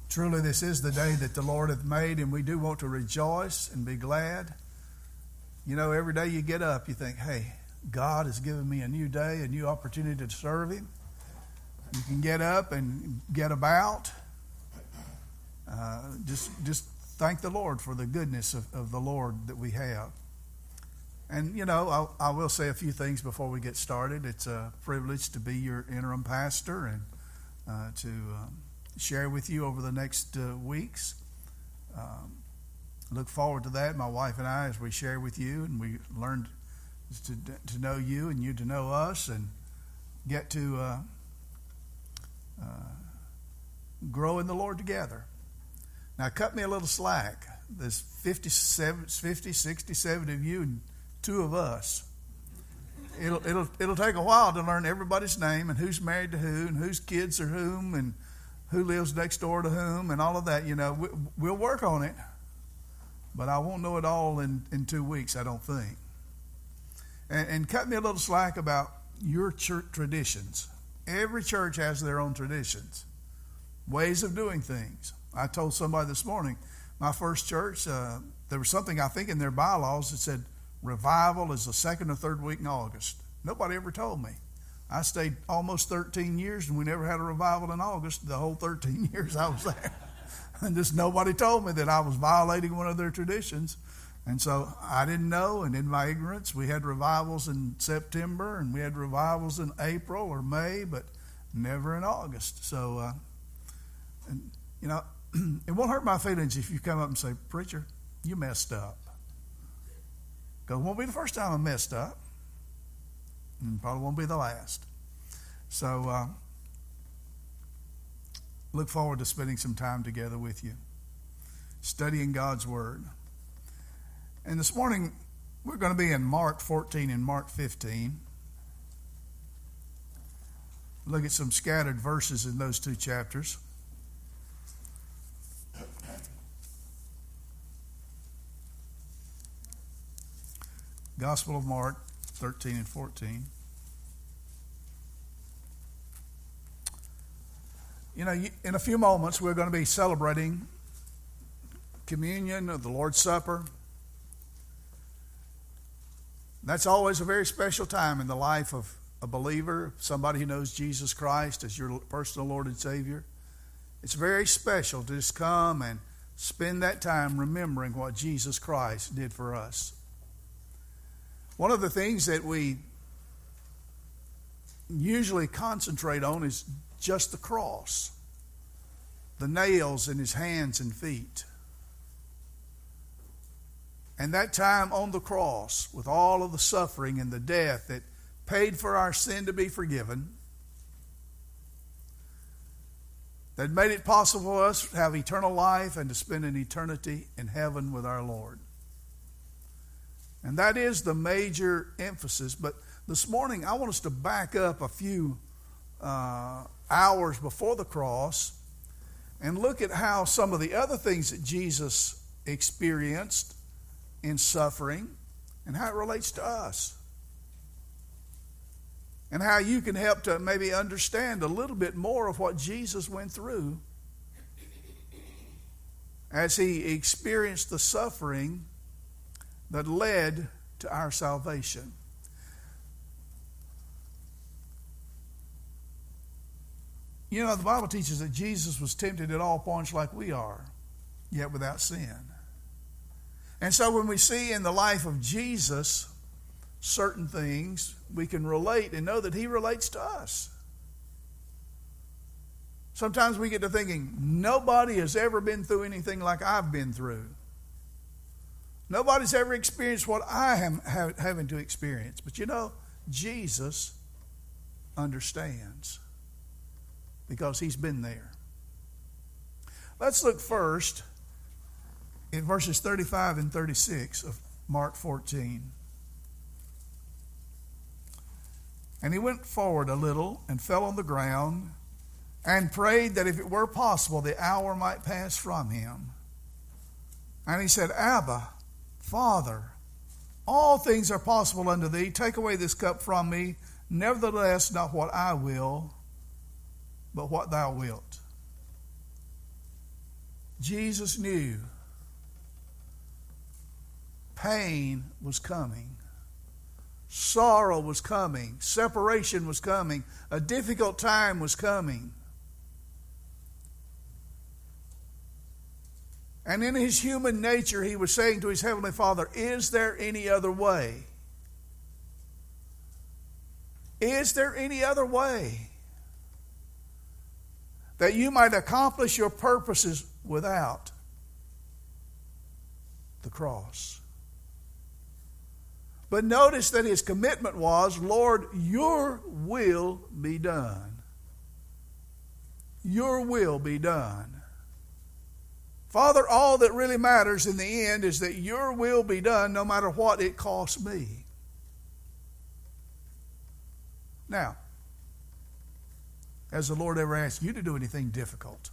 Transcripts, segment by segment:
Truly, this is the day that the Lord hath made, and we do want to rejoice and be glad. You know, every day you get up, you think, hey, God has given me a new day, a new opportunity to serve Him. You can get up and get about. Just thank the Lord for the goodness of the Lord that we have. And, you know, I will say a few things before we get started. It's a privilege to be your interim pastor and to share with you over the next weeks. Look forward to that, my wife and I, as we share with you and we learn to know you and you to know us and get to grow in the Lord together. Now, cut me a little slack. There's 50, 60, 70 of you and 2 of us. It'll take a while to learn everybody's name and who's married to who and whose kids are whom and who lives next door to whom and all of that. You know, we'll work on it, but I won't know it all in 2 weeks, I don't think. And cut me a little slack about your church traditions. Every church has their own traditions, ways of doing things. I told somebody this morning, my first church, there was something I think in their bylaws that said revival is the 2nd or 3rd week in August. Nobody ever told me. I stayed almost 13 years and we never had a revival in August the whole 13 years I was there. And just nobody told me that I was violating one of their traditions. And so I didn't know, and in my ignorance, we had revivals in September and we had revivals in April or May, but never in August. So, you know, it won't hurt my feelings if you come up and say, preacher, you messed up. Because it won't be the first time I messed up. And probably won't be the last. So look forward to spending some time together with you, studying God's Word. And this morning, we're going to be in Mark 14 and Mark 15. Look at some scattered verses in those 2 chapters. Gospel of Mark 13 and 14. You know, in a few moments, we're going to be celebrating communion of the Lord's Supper. That's always a very special time in the life of a believer, somebody who knows Jesus Christ as your personal Lord and Savior. It's very special to just come and spend that time remembering what Jesus Christ did for us. One of the things that we usually concentrate on is just the cross, the nails in His hands and feet. And that time on the cross, with all of the suffering and the death that paid for our sin to be forgiven, that made it possible for us to have eternal life and to spend an eternity in heaven with our Lord. And that is the major emphasis. But this morning, I want us to back up a few hours before the cross and look at how some of the other things that Jesus experienced in suffering and how it relates to us. And how you can help to maybe understand a little bit more of what Jesus went through as He experienced the suffering that led to our salvation. You know, the Bible teaches that Jesus was tempted at all points like we are, yet without sin. And so when we see in the life of Jesus certain things, we can relate and know that He relates to us. Sometimes we get to thinking, nobody has ever been through anything like I've been through. Nobody's ever experienced what I am having to experience. But you know, Jesus understands because He's been there. Let's look first in verses 35 and 36 of Mark 14. And He went forward a little and fell on the ground and prayed that if it were possible, the hour might pass from Him. And He said, Abba, Father, all things are possible unto Thee. Take away this cup from me. Nevertheless, not what I will, but what Thou wilt. Jesus knew pain was coming. Sorrow was coming. Separation was coming. A difficult time was coming. And in his human nature, he was saying to his Heavenly Father, is there any other way? Is there any other way that you might accomplish your purposes without the cross? But notice that his commitment was, Lord, your will be done. Your will be done. Father, all that really matters in the end is that your will be done no matter what it costs me. Now, has the Lord ever asked you to do anything difficult,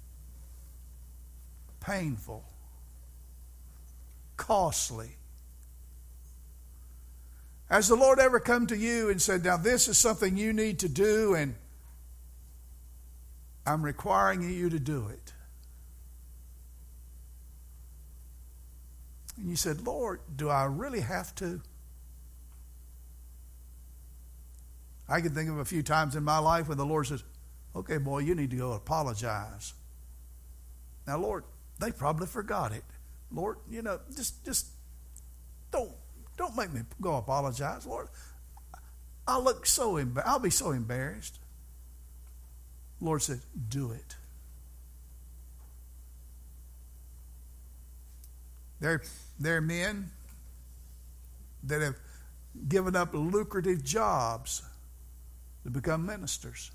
painful, costly? Has the Lord ever come to you and said, now this is something you need to do and I'm requiring you to do it? And you said, Lord, do I really have to? I can think of a few times in my life when the Lord says, okay, boy, you need to go apologize. Now, Lord, they probably forgot it. Lord, just don't make me go apologize. Lord, I'll be so embarrassed. Lord said, do it. There are men that have given up lucrative jobs to become ministers.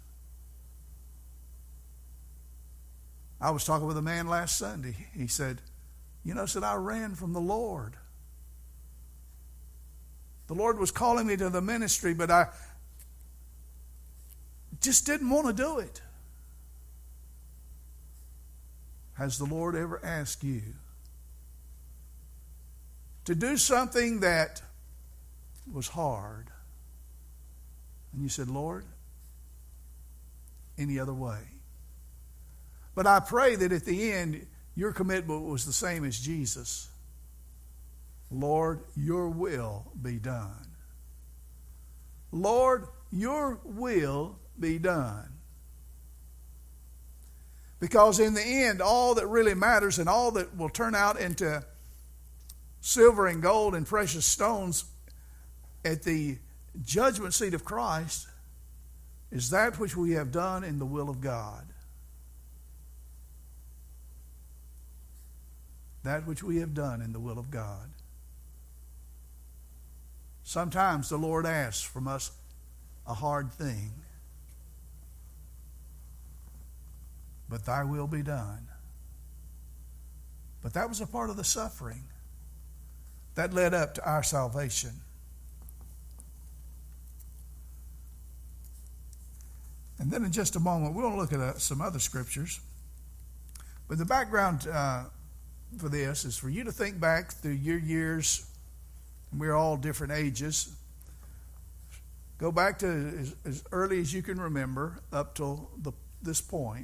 I was talking with a man last Sunday. He said, I ran from the Lord. The Lord was calling me to the ministry, but I just didn't want to do it. Has the Lord ever asked you to do something that was hard? And you said, Lord, any other way? But I pray that at the end, your commitment was the same as Jesus. Lord, your will be done. Lord, your will be done. Because in the end, all that really matters and all that will turn out into silver and gold and precious stones at the judgment seat of Christ is that which we have done in the will of God. That which we have done in the will of God. Sometimes the Lord asks from us a hard thing. But thy will be done. But that was a part of the suffering that led up to our salvation. And then in just a moment, we'll look at some other scriptures. But the background for this is for you to think back through your years. We're all different ages. Go back to as early as you can remember up till this point.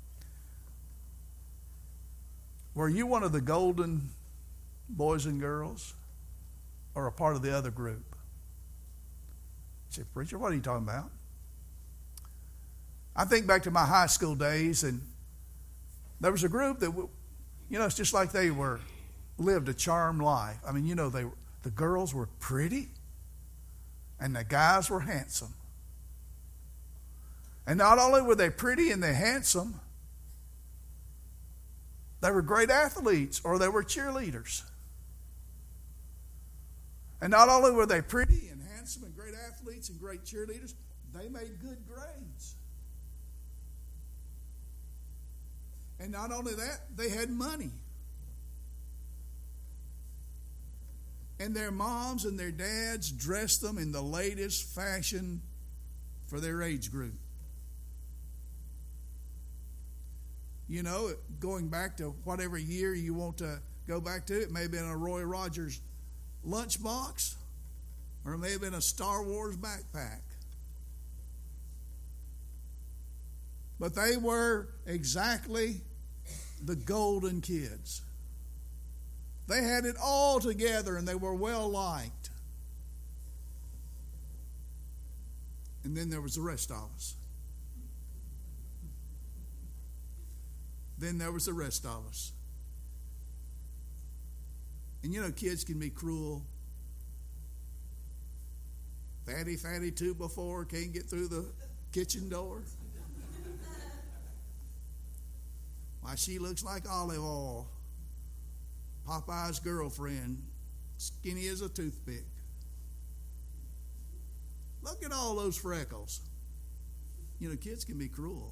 Were you one of the golden boys and girls or a part of the other group? You say, preacher, what are you talking about? I think back to my high school days, and there was a group that, it's just like they lived a charmed life. I mean, the girls were pretty and the guys were handsome. And not only were they pretty and they're handsome, they were great athletes or they were cheerleaders. And not only were they pretty and handsome and great athletes and great cheerleaders, they made good grades. And not only that, they had money. And their moms and their dads dressed them in the latest fashion for their age group. Going back to whatever year you want to go back to, it may have been a Roy Rogers lunchbox, or it may have been a Star Wars backpack. But they were exactly the golden kids. They had it all together and they were well liked. And then there was the rest of us. Then there was the rest of us. And you know, kids can be cruel. Fatty 2x4 can't get through the kitchen door. Why, she looks like olive oil. Popeye's girlfriend, skinny as a toothpick. Look at all those freckles. You know, kids can be cruel.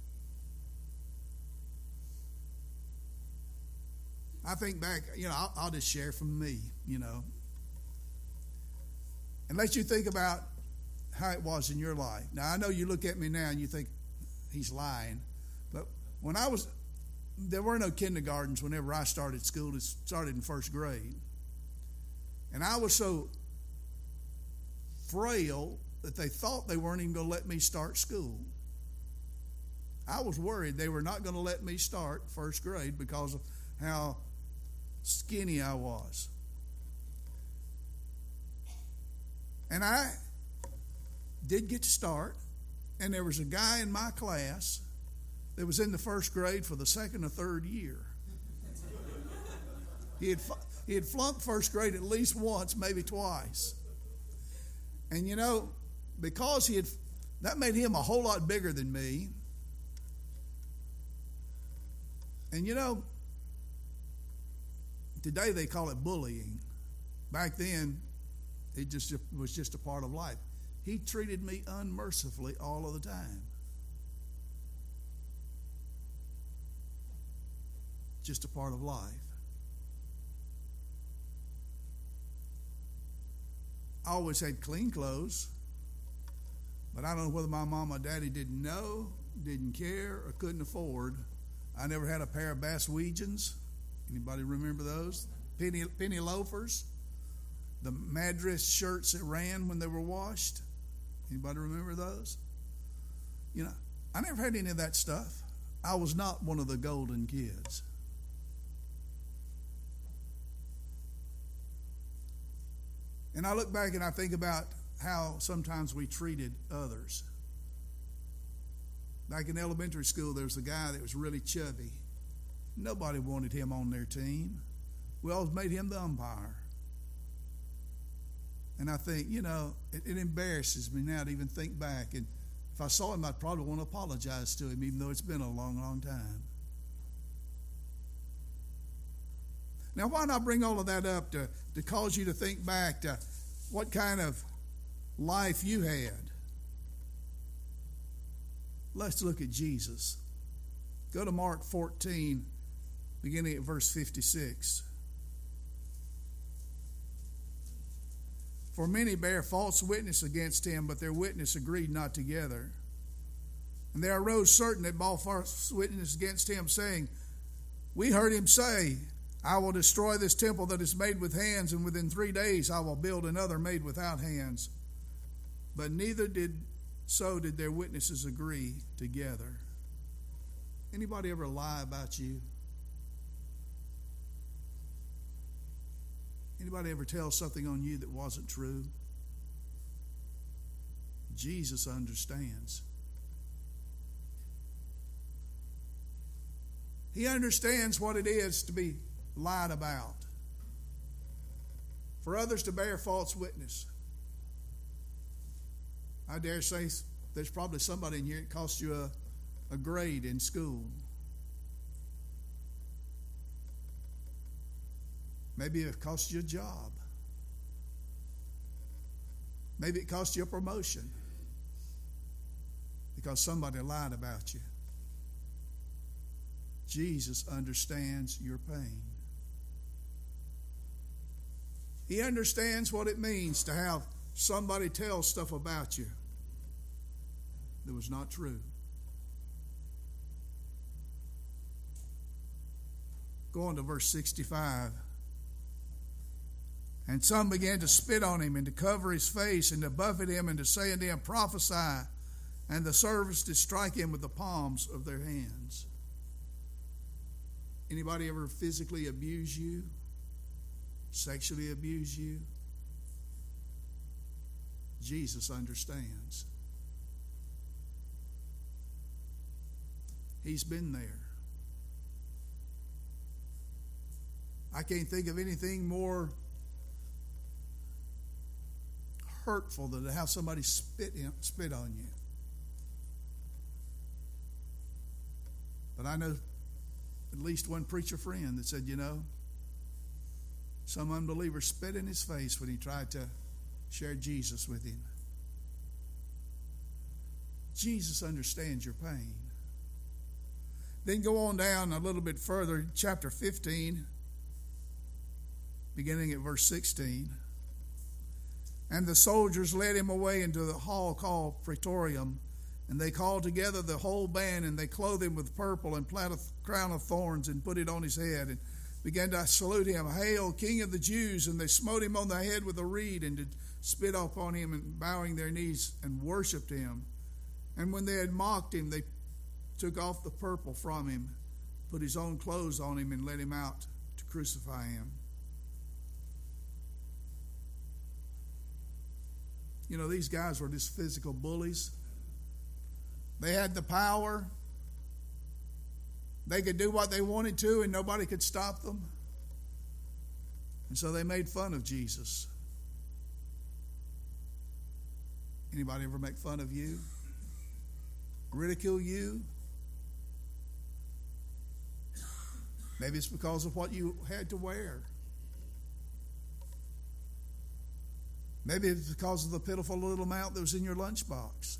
I think back, you know, I'll just share from me, you know. And let you think about how it was in your life. Now, I know you look at me now and you think he's lying. But when there were no kindergartens whenever I started school. It started in first grade. And I was so frail that they thought they weren't even going to let me start school. I was worried they were not going to let me start first grade because of how skinny I was. And I did get to start, and there was a guy in my class that was in the first grade for the second or third year. He had flunked first grade at least once, maybe twice. And you know, because that made him a whole lot bigger than me. And you know, today they call it bullying. Back then, it was just a part of life. He treated me unmercifully all of the time. Just a part of life. I always had clean clothes, but I don't know whether my mom or daddy didn't know, didn't care, or couldn't afford. I never had a pair of Bass Weegians. Anybody remember those? Penny loafers. The Madras shirts that ran when they were washed. Anybody remember those? You know, I never had any of that stuff. I was not one of the golden kids. And I look back and I think about how sometimes we treated others. Back in elementary school, there was a guy that was really chubby. Nobody wanted him on their team. We always made him the umpire. And I think, you know, it embarrasses me now to even think back. And if I saw him, I'd probably want to apologize to him, even though it's been a long, long time. Now, why not bring all of that up to cause you to think back to what kind of life you had? Let's look at Jesus. Go to Mark 14, beginning at verse 56. For many bare false witness against him, but their witness agreed not together. And there arose certain that bore false witness against him, saying, We heard him say, I will destroy this temple that is made with hands, and within 3 days I will build another made without hands. But neither did their witnesses agree together. Anybody ever lie about you? Anybody ever tell something on you that wasn't true? Jesus understands. He understands what it is to be lied about. For others to bear false witness. I dare say there's probably somebody in here that cost you a grade in school. Maybe it cost you a job. Maybe it cost you a promotion because somebody lied about you. Jesus understands your pain. He understands what it means to have somebody tell stuff about you that was not true. Go on to verse 65. And some began to spit on him and to cover his face and to buffet him and to say unto him, Prophesy. And the servants did strike him with the palms of their hands. Anybody ever physically abuse you? Sexually abuse you? Jesus understands. He's been there. I can't think of anything more hurtful than to have somebody spit on you. But I know at least one preacher friend that said, some unbeliever spit in his face when he tried to share Jesus with him. Jesus understands your pain. Then go on down a little bit further, chapter 15, beginning at verse 16. And the soldiers led him away into the hall called Praetorium, and they called together the whole band, and they clothed him with purple and planted a crown of thorns and put it on his head, and began to salute him, "Hail, King of the Jews!" And they smote him on the head with a reed, and did spit upon him, and bowing their knees, and worshipped him. And when they had mocked him, they took off the purple from him, put his own clothes on him, and led him out to crucify him. These guys were just physical bullies. They had the power. They could do what they wanted to, and nobody could stop them. And so they made fun of Jesus. Anybody ever make fun of you? Ridicule you? Maybe it's because of what you had to wear. Maybe it's because of the pitiful little amount that was in your lunchbox.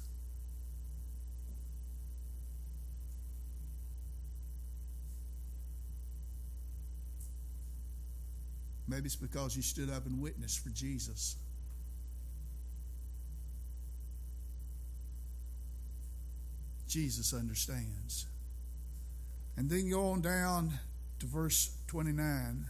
Maybe it's because you stood up and witnessed for Jesus. Jesus understands. And then go on down to verse 29.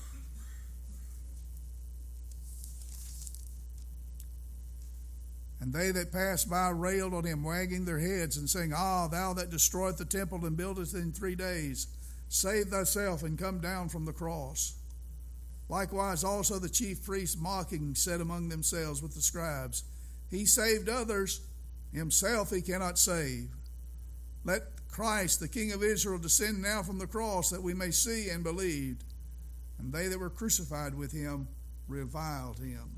And they that passed by railed on him, wagging their heads, and saying, "Ah, thou that destroyest the temple and buildest it in 3 days, save thyself and come down from the cross." Likewise also the chief priests mocking said among themselves with the scribes, "He saved others, himself he cannot save. Let Christ, the King of Israel, descend now from the cross, that we may see and believe." And they that were crucified with him reviled him.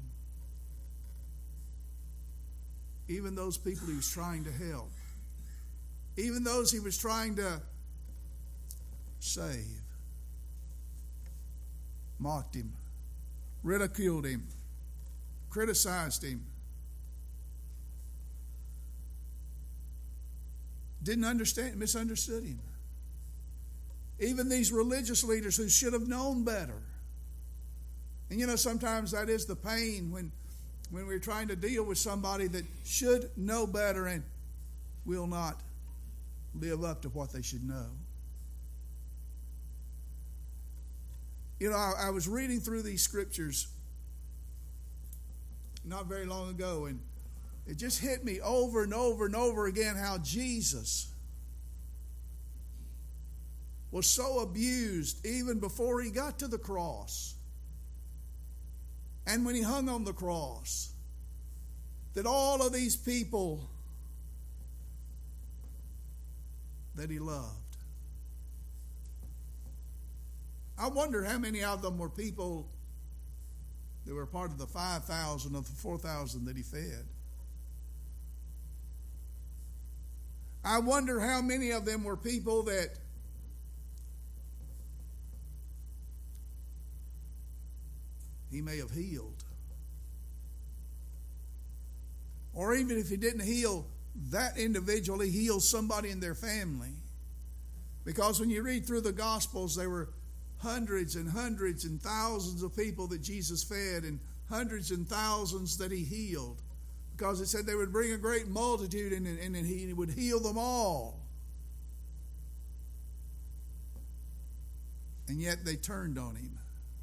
Even those people he was trying to help, even those he was trying to save, mocked him, ridiculed him, criticized him, didn't understand, misunderstood him. Even these religious leaders who should have known better. And sometimes that is the pain when we're trying to deal with somebody that should know better and will not live up to what they should know. I was reading through these scriptures not very long ago, and it just hit me over and over and over again how Jesus was so abused even before he got to the cross. And when he hung on the cross, that all of these people that he loved, I wonder how many of them were people that were part of the 5,000 of the 4,000 that he fed. I wonder how many of them were people that he may have healed. Or even if he didn't heal that individual, he healed somebody in their family. Because when you read through the Gospels, there were hundreds and hundreds and thousands of people that Jesus fed, and hundreds and thousands that he healed. Because it said they would bring a great multitude and he would heal them all. And yet they turned on him.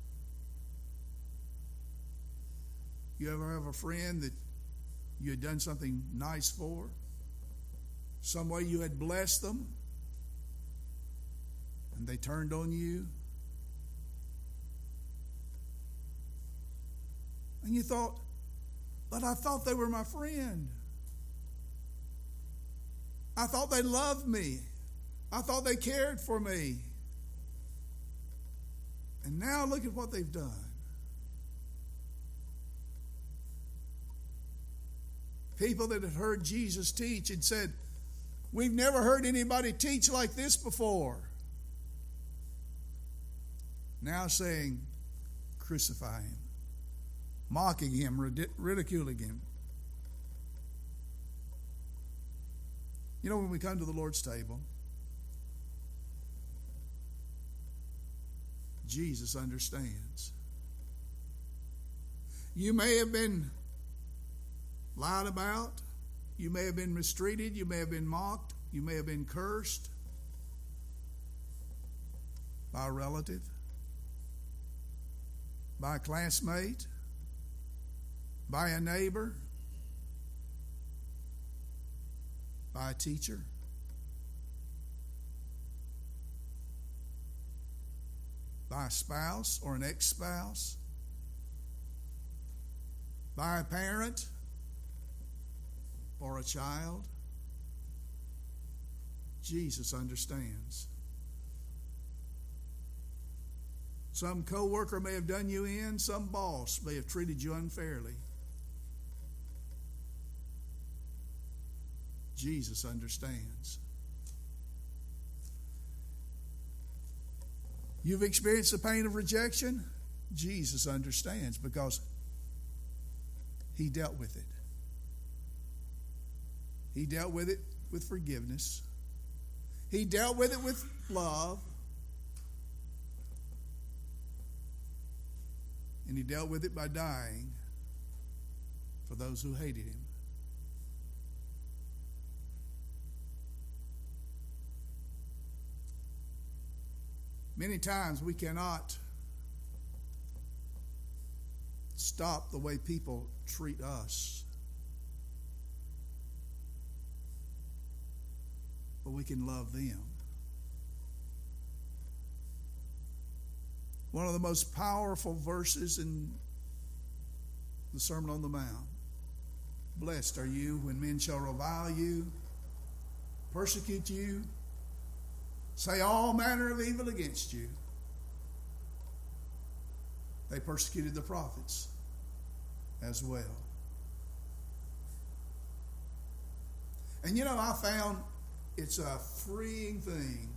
You ever have a friend that you had done something nice for? Some way you had blessed them, and they turned on you. And you thought, but I thought they were my friend. I thought they loved me. I thought they cared for me. And now look at what they've done. People that had heard Jesus teach and said, we've never heard anybody teach like this before. Now saying, crucify him. Mocking him, ridiculing him. You know, when we come to the Lord's table, Jesus understands. You may have been lied about. You may have been mistreated. You may have been mocked. You may have been cursed by a relative, by a classmate, by a neighbor, by a teacher. By a spouse or an ex-spouse, by a parent or a child. Jesus understands. Some co-worker may have done you in, some boss may have treated you unfairly. Jesus understands. You've experienced the pain of rejection? Jesus understands because he dealt with it. He dealt with it with forgiveness. He dealt with it with love. And he dealt with it by dying for those who hated him. Many times we cannot stop the way people treat us. But we can love them. One of the most powerful verses in the Sermon on the Mount. Blessed are you when men shall revile you, persecute you, say all manner of evil against you. They persecuted the prophets as well. And you know, I found it's a freeing thing.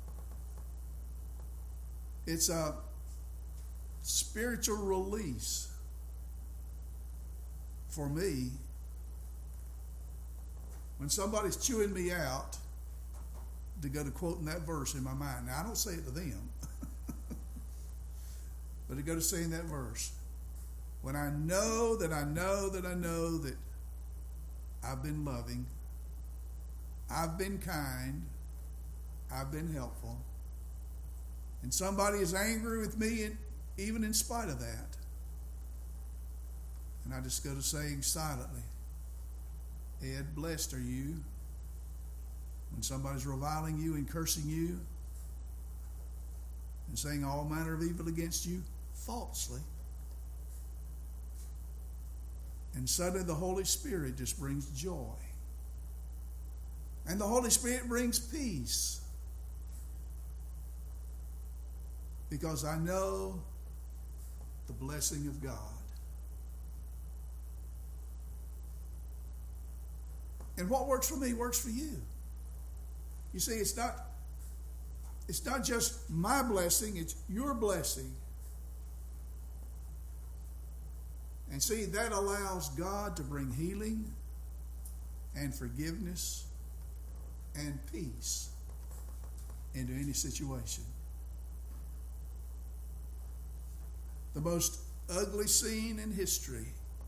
It's a spiritual release for me when somebody's chewing me out to go to quoting that verse in my mind. Now, I don't say it to them, but to go to saying that verse. When I know that I know that I know that I've been loving, I've been kind, I've been helpful, and somebody is angry with me even in spite of that, and I just go to saying silently, Ed, blessed are you when somebody's reviling you and cursing you and saying all manner of evil against you falsely. And suddenly the Holy Spirit just brings joy. And the Holy Spirit brings peace. Because I know the blessing of God. And what works for me works for you. You see, it's not just my blessing, it's your blessing. And see, that allows God to bring healing and forgiveness and peace into any situation. The most ugly scene in history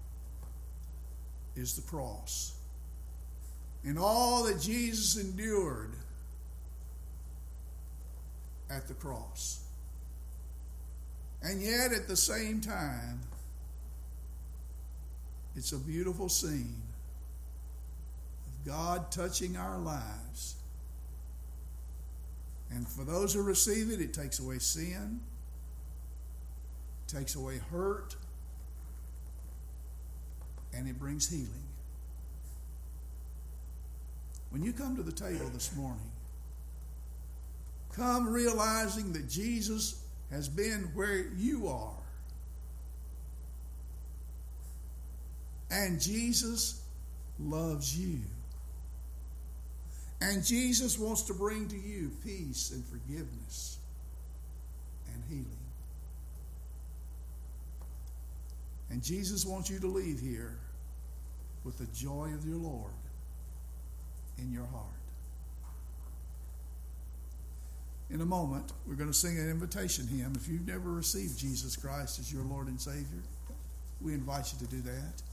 is the cross. And all that Jesus endured at the cross. And yet at the same time, it's a beautiful scene of God touching our lives And for those who receive it, it takes away sin, takes away hurt, and it brings healing. When you come to the table this morning, come realizing that Jesus has been where you are. And Jesus loves you. And Jesus wants to bring to you peace and forgiveness and healing. And Jesus wants you to leave here with the joy of your Lord in your heart. In a moment, we're going to sing an invitation hymn. If you've never received Jesus Christ as your Lord and Savior, we invite you to do that.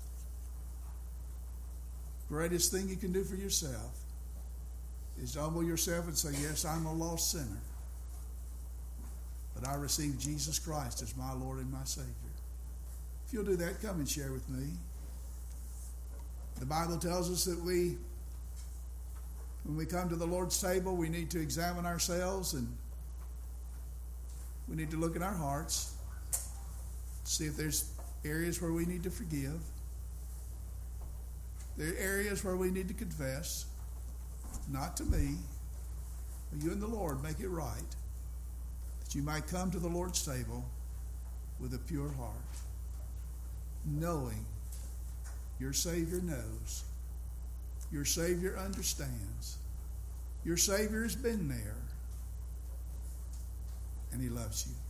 Greatest thing you can do for yourself is to humble yourself and say, yes, I'm a lost sinner, but I receive Jesus Christ as my Lord and my Savior. If you'll do that, come and share with me. The Bible tells us that when we come to the Lord's table, we need to examine ourselves and we need to look at our hearts, see if there's areas where we need to forgive. There are areas where we need to confess, not to me, but you and the Lord make it right, that you might come to the Lord's table with a pure heart, knowing your Savior knows, your Savior understands, your Savior has been there, and He loves you.